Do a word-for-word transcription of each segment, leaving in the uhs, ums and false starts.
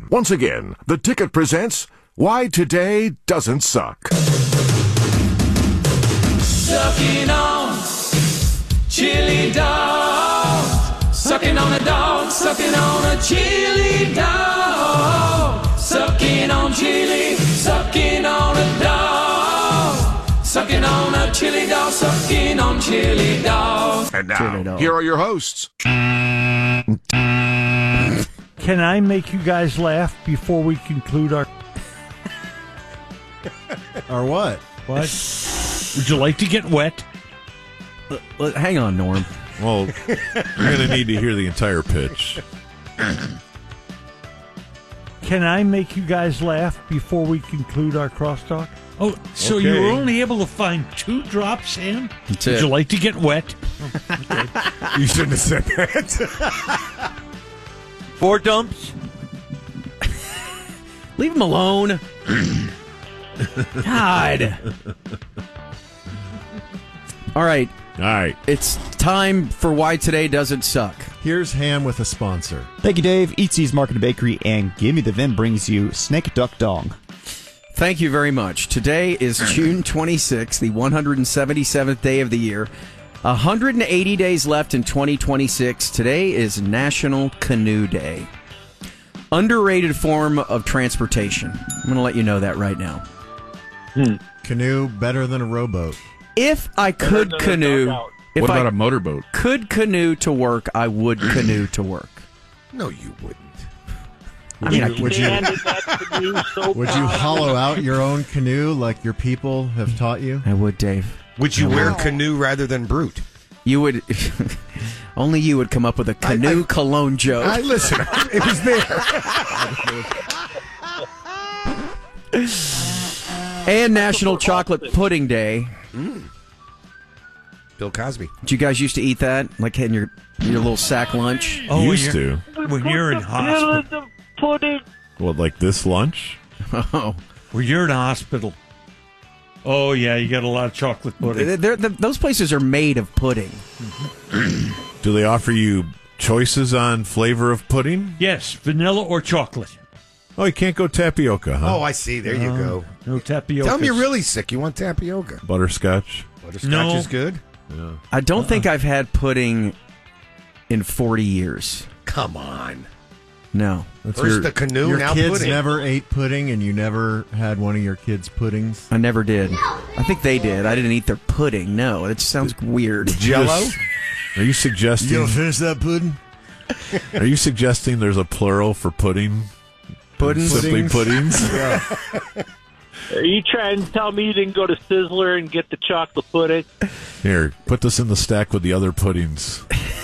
Once again, the Ticket presents Why Today Doesn't Suck. Sucking on chili dog, sucking on a dog, sucking on a chili dog, sucking on chili, sucking on a dog, sucking on a chili dog, sucking on chili dog. And now, here are your hosts. Can I make you guys laugh before we conclude our... Or what? What? Would you like to get wet? Uh, uh, hang on, Norm. Well, you're going to need to hear the entire pitch. Can I make you guys laugh before we conclude our crosstalk? Oh, so Okay. you were only able to find two drops, Sam? That's Would it. you like to get wet? You shouldn't have said that. Four dumps. Leave him alone. God. All right. All right. It's time for Why Today Doesn't Suck. Here's Ham with a sponsor. Thank you, Dave. Eatsy's Market and Bakery and Gimme the Vim brings you Snake Duck Dong. Thank you very much. Today is June twenty-sixth, the one hundred seventy-seventh day of the year. one hundred eighty days left in twenty twenty-six. Today is National Canoe Day. Underrated form of transportation. I'm going to let you know that right now. Canoe better than a rowboat. If I could canoe, if What about I a motorboat? could canoe to work, I would canoe to work. No, you wouldn't. I mean, I would you would you hollow out your own canoe like your people have taught you? I would, Dave. Would you wear canoe rather than brute? You would. Only you would come up with a canoe I- cologne joke. I listen. It was there. And National Chocolate Pudding Day. Bill Cosby. Did you guys used to eat that, like in your your little sack lunch? Oh, when Used you're- to. When you're in hospital. What, like this lunch? Oh, When you're in hospital. Oh, yeah, you got a lot of chocolate pudding. They're- they're- the- those places are made of pudding. Do they offer you choices on flavor of pudding? Yes, vanilla or chocolate. Oh, you can't go tapioca, huh? Oh, I see. There you go. No tapioca. Tell me you're really sick. You want tapioca? Butterscotch. Butterscotch No. is good. I don't think I've had pudding in forty years. Come on. No. That's First your- the canoe, Your now kids pudding. never ate pudding, and you never had one of your kids' puddings. I never did. I think they did. I didn't eat their pudding. No, it sounds weird. Jello? Are you suggesting? finish that pudding? Are you suggesting there's a plural for pudding? Puddings? Simply puddings. Are you trying to tell me you didn't go to Sizzler and get the chocolate pudding? Here, put this in the stack with the other puddings.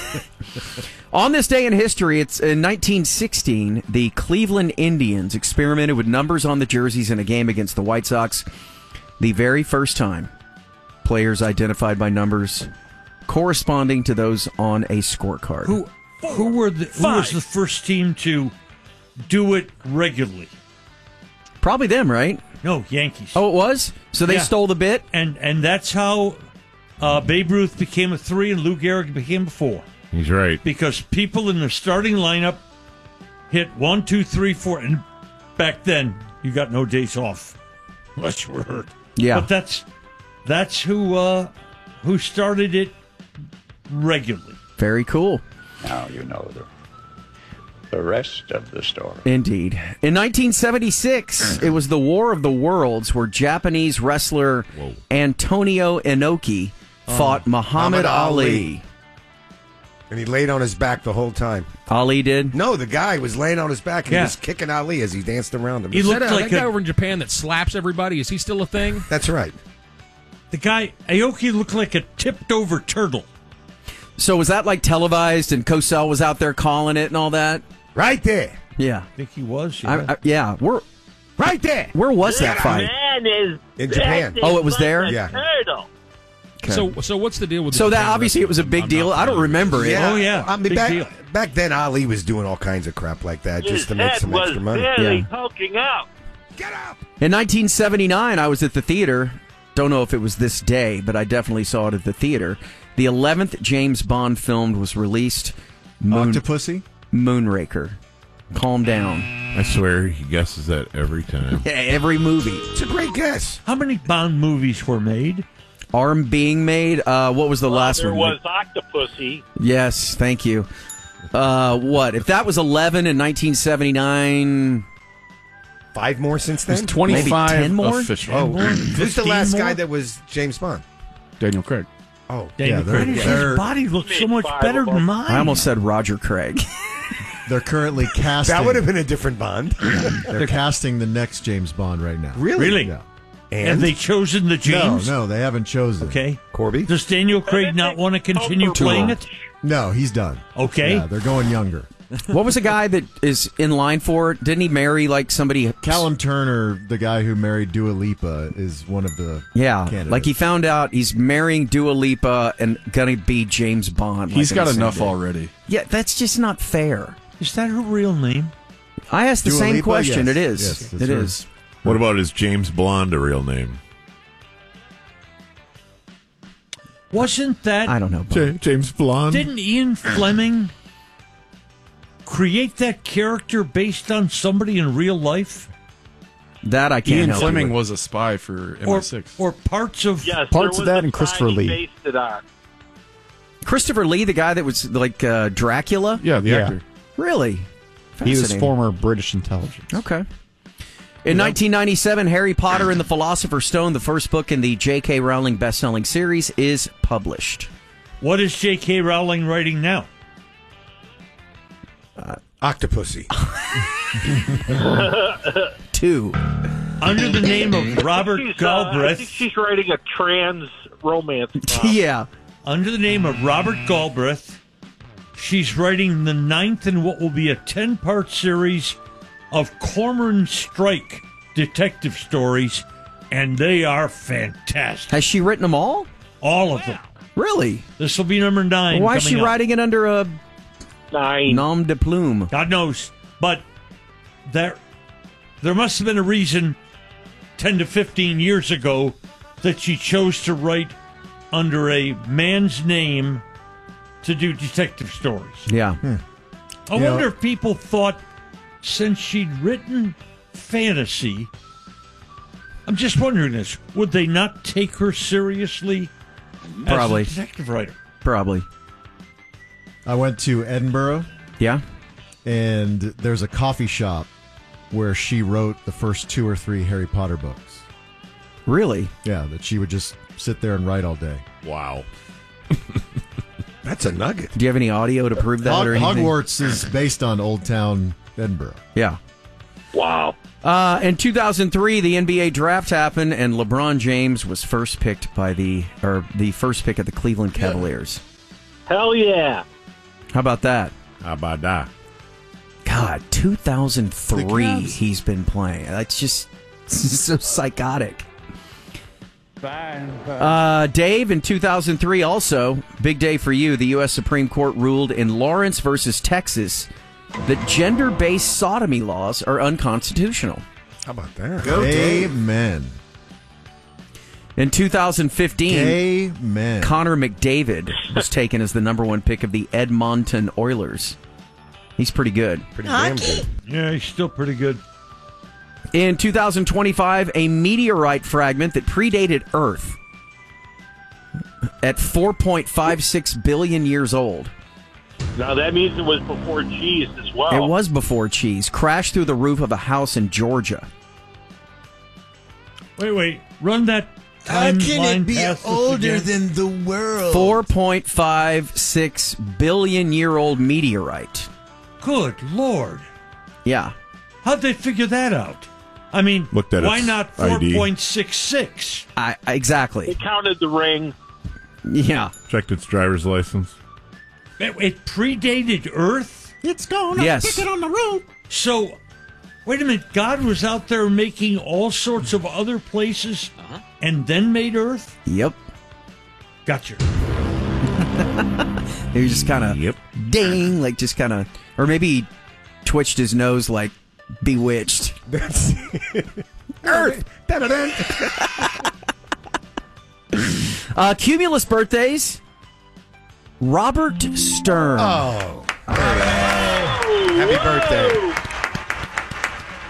On this day in history, it's in nineteen sixteen, the Cleveland Indians experimented with numbers on the jerseys in a game against the White Sox. The very first time, players identified by numbers corresponding to those on a scorecard. Who who were the who was the first team to do it regularly? Probably them, right? No, Yankees. Oh, it was? So they Yeah. stole the bit? And and that's how uh, Babe Ruth became a three and Lou Gehrig became a four. He's right. Because people in the starting lineup hit one, two, three, four, and back then you got no days off unless you were hurt. Yeah. But that's that's who uh, who started it regularly. Very cool. Now you know the, the rest of the story. Indeed. In nineteen seventy-six, it was the War of the Worlds where Japanese wrestler Antonio Inoki fought Muhammad, Muhammad Ali. Ali. And he laid on his back the whole time. Ali did? No, the guy was laying on his back and Yeah. he was kicking Ali as he danced around him. He Is looked that, uh, like that guy a- over in Japan that slaps everybody? Is he still a thing? That's right. The guy Aoki looked like a tipped over turtle. So was that like televised and Cosell was out there calling it and all that? Right there. Yeah. I think he was. I, Yeah. I, yeah. Where, Right there. where was that fight? Man is In Japan. that is Oh, it was like there? a Yeah. turtle. Okay. So, so what's the deal with? the So that Japan obviously it was a wrestling? big I'm deal. not I don't familiar. remember it. Oh, yeah. I mean, Big back, deal. back then, Ali was doing all kinds of crap like that His just to make head some was extra money. barely Yeah. poking out. Get up! In nineteen seventy-nine, I was at the theater. Don't know if it was this day, but I definitely saw it at the theater. The eleventh James Bond film was released. Moon, Octopussy? Moonraker. Calm down. I swear he guesses that every time. Yeah, every movie. It's a great guess. How many Bond movies were made? Are being made. Uh, what was the Well, last there one? was Octopussy. Yes, thank you. Uh, what? If that was eleven in nineteen seventy-nine... Five more since There's then? twenty-five Maybe ten more? official. Oh, who's the last more? guy that was James Bond? Daniel Craig. Oh, Daniel Yeah, they're- Craig. they're- His body looks so much Five better of than them. mine. I almost said Roger Craig. They're currently casting. that would have been a different Bond. They're casting the next James Bond right now. Really? Really? Yeah. And Have they chosen the James? No, no, they haven't chosen. Okay. Corby? Does Daniel Craig not want to continue Too playing old. it? No, he's done. Okay. Yeah, they're going younger. What was the guy that is in line for it? Didn't he marry like somebody? Callum Turner, the guy who married Dua Lipa, is one of the Yeah, candidates. like he found out he's marrying Dua Lipa and gonna be James Bond. He's like, got in the same enough day. already. Yeah, that's just not fair. Is that her real name? I asked the Dua same Lipa? question. Yes. It is. Yes, that's it her. is. What about his James Blonde a real name? Wasn't that... I don't know. Bob. J- James Blonde? Didn't Ian Fleming create that character based on somebody in real life? That I can't Ian help Fleming you with. was a spy for M I Or, six. or parts of... Yes, Parts there of was that a and Christopher sign he Lee. based it on. Christopher Lee, the guy that was like uh, Dracula. yeah, the Yeah. actor. Really? He was Fascinating. former British intelligence. Okay. In nineteen ninety-seven, Harry Potter and the Philosopher's Stone, the first book in the J K. Rowling best-selling series, is published. What is J K. Rowling writing now? Octopussy. Two. Under the name of Robert She's, uh, I think Galbraith. she's writing a trans romance. novel. Yeah. Under the name of Robert Galbraith, she's writing the ninth in what will be a ten-part series of Cormoran Strike detective stories, and they are fantastic. Has she written them all? All of them. Really? This will be number nine. Why is she coming up. writing it under a Nine. nom de plume? God knows. But there, there must have been a reason ten to fifteen years ago that she chose to write under a man's name to do detective stories. Yeah. I You wonder know- if people thought since she'd written fantasy, I'm just wondering this, would they not take her seriously Probably. as a detective writer? Probably. I went to Edinburgh, Yeah. and there's a coffee shop where she wrote the first two or three Harry Potter books. Really? Yeah, that she would just sit there and write all day. Wow. That's a nugget. Do you have any audio to prove that Hog- or anything? Hogwarts is based on Old Town Edinburgh. Yeah. Wow. Uh, in two thousand three, the N B A draft happened, and LeBron James was first picked by the or the first pick of the Cleveland Cavaliers. Hell yeah. How about that? How about that? God, two thousand three, The Cavs. he's been playing. That's just so psychotic. Uh, Dave, in two thousand three, also, big day for you. The U S Supreme Court ruled in Lawrence versus Texas that gender-based sodomy laws are unconstitutional. How about that? Amen. In two thousand fifteen, Amen. Connor McDavid was taken as the number one pick of the Edmonton Oilers. He's pretty good. Pretty damn good. Yeah, he's still pretty good. In two thousand twenty-five, a meteorite fragment that predated Earth at four point five six billion years old. Now that means it was before cheese as well. It was before cheese. Crashed through the roof of a house in Georgia. Wait, wait. Run that timeline past us again. than the world? four point five six billion year old meteorite. Good Lord. Yeah. How'd they figure that out? I mean, Looked at why its not I D. four point six six? I, They exactly. counted the ring. Yeah. Checked its driver's license. It, it predated Earth? It's going Yes. on the roof. So, wait a minute. God was out there making all sorts of other places and then made Earth? Yep. Gotcha. He was just kind of Yep. ding, like just kind of, or maybe he twitched his nose like bewitched. That's Earth. Da-da-da. Uh, cumulus birthdays. Robert Stern. Oh. Happy birthday.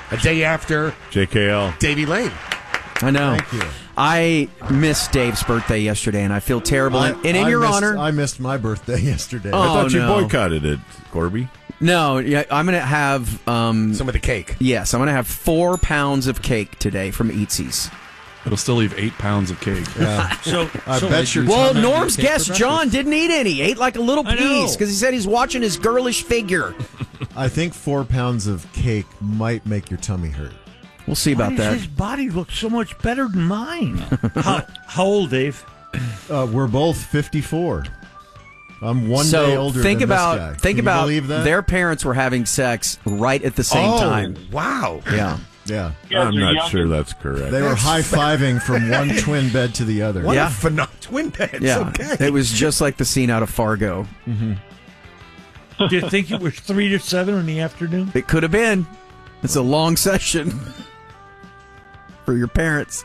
A day after J K L. Davy Lane. I know. Thank you. I missed Dave's birthday yesterday, and I feel terrible. I- and and in I your missed- honor, I missed my birthday yesterday. Oh, I thought you no. boycotted it, Corby. no, yeah, I'm going to have um, Some of the cake. yes, I'm going to have four pounds of cake today from Eatsy's. It'll still leave eight pounds of cake. Yeah. So, I so bet you're Well, telling me Norm's cake for guest breakfast. John didn't eat any. He ate like a little I know. piece because he said he's watching his girlish figure. I think four pounds of cake might make your tummy hurt. We'll see Why about does that. his body look so much better than mine? how, how old, Dave? Uh, we're both fifty-four. I'm one so day older think than about this guy. think Can you about believe that? their parents were having sex right at the same oh, time. wow. Yeah. Yeah. You guys I'm are not young sure and- that's correct. They were That's high-fiving from one twin bed to the other. What Yeah. a phenomenal twin beds. Yeah. Okay. It was just like the scene out of Fargo. Do you think it was three to seven in the afternoon? It could have been. It's a long session for your parents.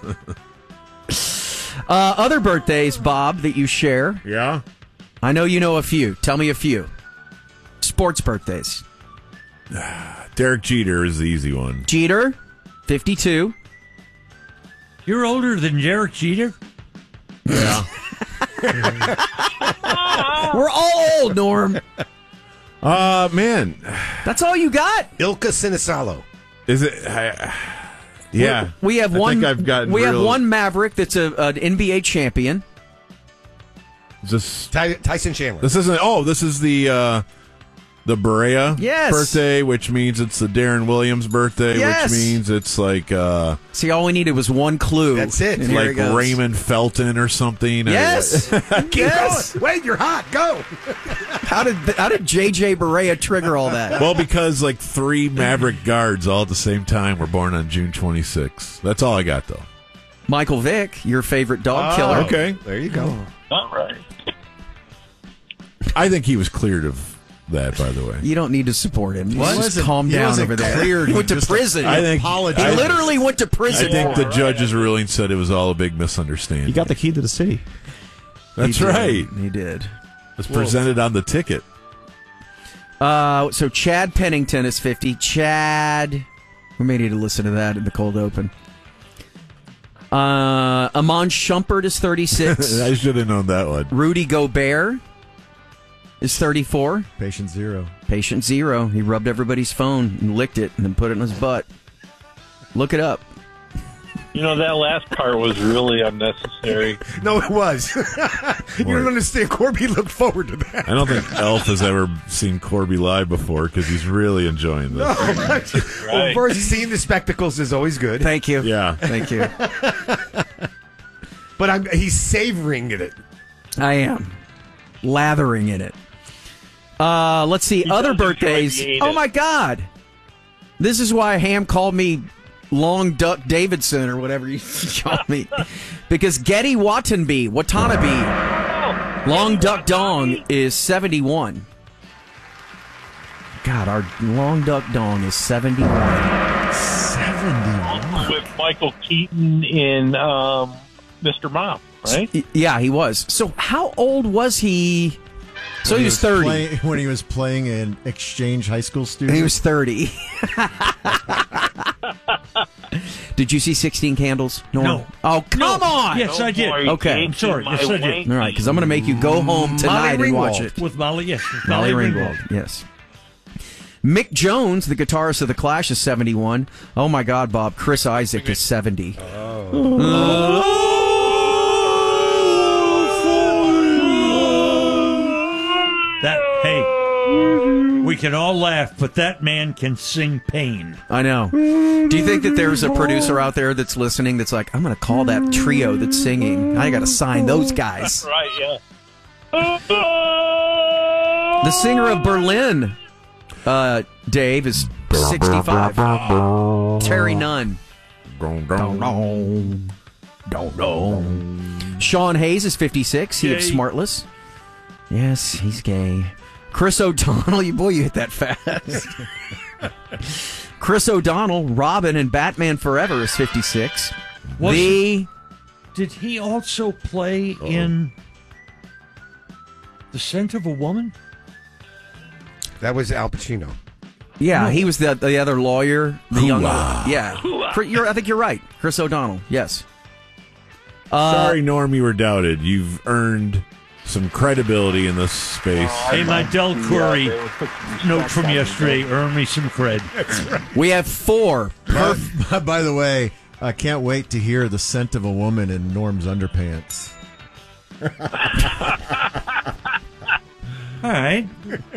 uh, other birthdays, Bob, that you share. Yeah? I know you know a few. Tell me a few. Sports birthdays. Derek Jeter is the easy one. Jeter, fifty-two. You're older than Derek Jeter? Yeah. We're all old, Norm. Uh, man. That's all you got? Ilka Sinisalo. Is it? I, yeah. We have I one. think I've gotten we have real- one Maverick that's a, an N B A champion. This, Ty- Tyson Chandler. this isn't. Oh, this is the uh, the Berea Yes. birthday, which means it's the Darren Williams birthday, Yes. which means it's like uh, See, all we needed was one clue. That's it. And here like it goes. Raymond Felton or something. Yes. Keep yes. going. Wait, you're hot. Go. How did how did J J Barea trigger all that? Well, because like three Maverick guards all at the same time were born on June twenty-sixth. That's all I got, though. Michael Vick, your favorite dog Oh. killer. Okay. There you go. All right. I think he was cleared of that, by the way. You don't need to support him. What? Just calm He down wasn't over there. cleared. He He went to just prison. I think- he apologized. literally went to I prison. think for the it. judge's ruling said it was all a big misunderstanding. You got the key to the city. That's He did. right. He did. It's presented on the ticket. Uh, so Chad Pennington is fifty. Chad, we may need to listen to that in the cold open. Uh, Amon Shumpert is thirty-six. I should have known that one. Rudy Gobert is thirty-four. Patient zero. Patient zero. He rubbed everybody's phone and licked it and then put it in his butt. Look it up. You know, that last part was really unnecessary. No, it was. You don't understand. Corby looked forward to that. I don't think Elf has ever seen Corby live before because he's really enjoying this. Well, first, seeing the spectacles is always good. Thank you. Yeah. Thank you. But I'm, he's savoring it. I am. Lathering in it. Uh, let's see. He Other does enjoy birthdays. the Oh, anus. my God. This is why Ham called me Long Duck Davidson or whatever you call me. Because Getty Watanabe, Watanabe, Long Duck Dong is seventy-one. God, our Long Duck Dong is seventy-one. seventy-one. With Michael Keaton in um, Mister Mom, right? Y- Yeah, he was. So how old was he? So When he was thirty. playing- when he was playing an exchange high school student. He was thirty. Did you see sixteen Candles? Norm? No. Oh, come No. on. Yes, I did. boy, Okay. Yankee, I'm sorry. my Yes, I did. Yankee. All right, because I'm going to make you go home tonight and watch Ringwald. it. With Molly, yes. With Molly Molly, Ringwald, yes. Mick Jones, the guitarist of The Clash, is seventy-one. Oh, my God, Bob. Chris Isaac is seventy. That, hey, we can all laugh, but that man can sing pain. I know. Do you think that there's a producer out there that's listening that's like, I'm going to call that trio that's singing. I got to sign those guys. Right, yeah. The singer of Berlin, uh, Dave, is sixty-five. Terry Nunn. Don't know. Don't know. Sean Hayes is fifty-six. He of Gay. Smartless. Yes, he's gay. Chris O'Donnell, you boy, you hit that fast. Chris O'Donnell, Robin and Batman Forever is fifty-six. Was the Did he also play in The Scent of a Woman? That was Al Pacino. Yeah, he was the the other lawyer, the young. Hoo-ah. Yeah, Cri- you're, I think you're right, Chris O'Donnell. Yes. Uh, Sorry, Norm, you were doubted. You've earned some credibility in this space. Hey, my Del Curry note from yesterday earned me some cred. We have four. By, by the way, I can't wait to hear the scent of a woman in Norm's underpants. All right.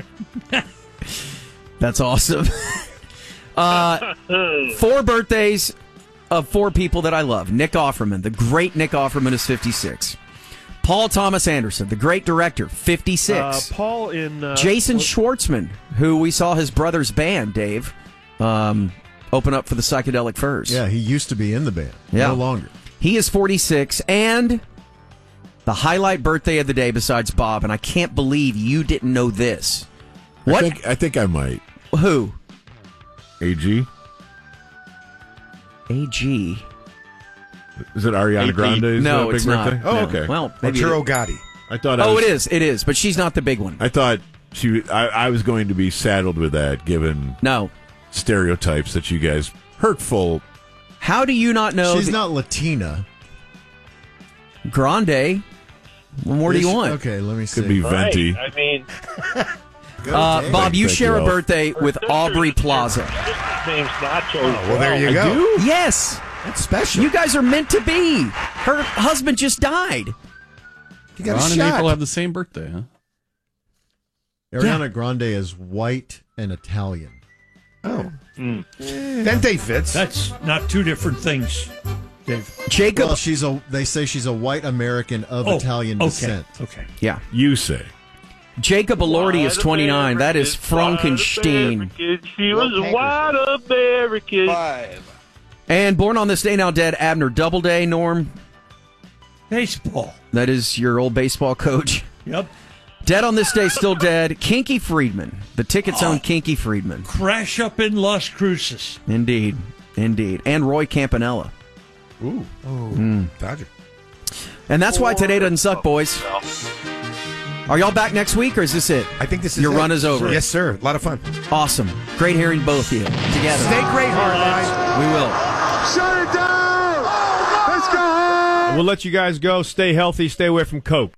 That's awesome. uh, four birthdays of four people that I love. Nick Offerman, the great Nick Offerman, is fifty-six. Paul Thomas Anderson, the great director, fifty-six. Uh, Paul in... Uh, Jason what- Schwartzman, who we saw his brother's band, Dave, um, open up for the Psychedelic Furs. Yeah, he used to be in the band. Yeah. No longer. He is forty-six, and the highlight birthday of the day besides Bob, and I can't believe you didn't know this. What? I think I, think I might. Who? A G? A G. Is it Ariana Grande's No, uh, big it's not. birthday? Oh, No. okay. Well, maybe Arturo it- Gotti. I thought. I Oh, was, it is. It is. But she's not the big one. I thought she. I, I was going to be saddled with that, given No. stereotypes that you guys hurtful. How do you not know? She's that- not Latina. Grande. What more do Is you she- want? Okay, let me see. Could be venti. I mean, Uh, Dave. Bob, you Thank share you, a Alf. birthday with Aubrey Plaza. his name's Nacho. Oh, well, there you go. Yes. That's special. You guys are meant to be. Her husband just died. You got Ron a and shot. April have the same birthday, huh? Ariana Grande is white and Italian. Oh. Vente fits. That's not two different things, Dave. Jacob. Well, she's a. They say she's a white American of Oh, Italian okay, descent. Okay. Yeah. You say. Jacob Elordi is twenty-nine. That is Frankenstein. She was a white American. And born on this day, now dead, Abner Doubleday. Norm, Baseball. that is your old baseball coach. Yep. Dead on this day, still dead. Kinky Friedman. The tickets own Kinky Friedman. Crash up in Las Cruces. Indeed. Indeed. And Roy Campanella. Ooh. Oh. Mm. Dodger. And that's why today doesn't suck, boys. Are y'all back next week, or is this it? I think this is Your it. run is over. Yes, sir. A lot of fun. Awesome. Great hearing both of you together. Stay great, Hardline. We will. Shut it down! Let's go! We'll let you guys go. Stay healthy. Stay away from coke.